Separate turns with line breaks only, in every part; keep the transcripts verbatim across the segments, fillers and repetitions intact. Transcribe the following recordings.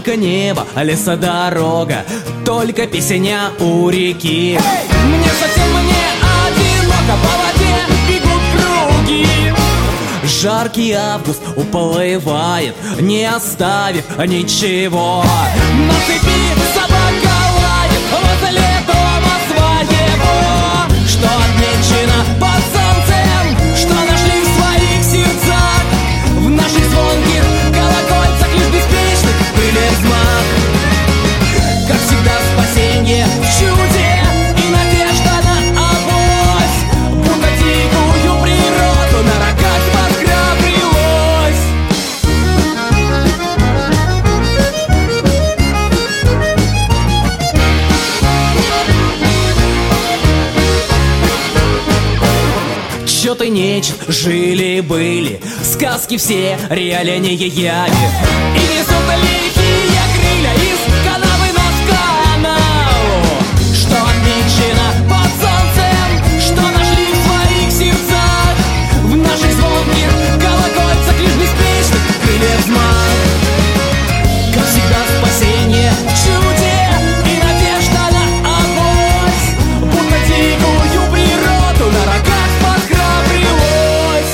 Только небо, лесодорога, только песня у реки. Мне совсем не одиноко, по воде бегут круги. Жаркий август уплывает, не оставив ничего. На цепи собака лает возле дома своего. Что отмечено под солнцем, что нашли в своих сердцах, в наших звонких колокольцах лишь беспечных крыльев взмах. Как всегда спасенье в чуде и надежда на авось, будто дикую природу на рогах подграбрилось. Чё ты нечет, жили-были, сказки все, реальнее яви. И несут лихие крылья из канавы на канаву. Что отмечено под солнцем, что нашли в своих сердцах, в наших звонких колокольцах лишь беспечных крыльев взмах. Как всегда спасенье в чуде и надежда на авось, будто дикую природу на рогах подхрабрилось.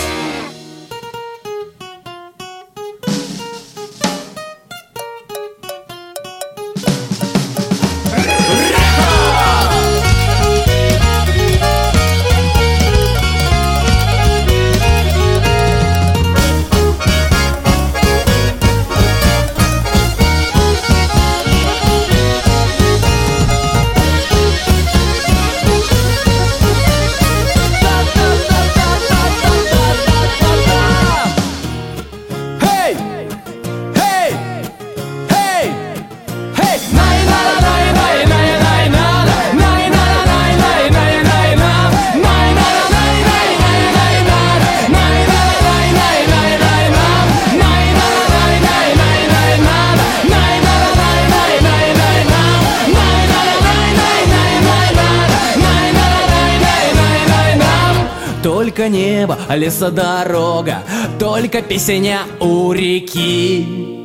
Только небо, лесодорога, только песня у реки.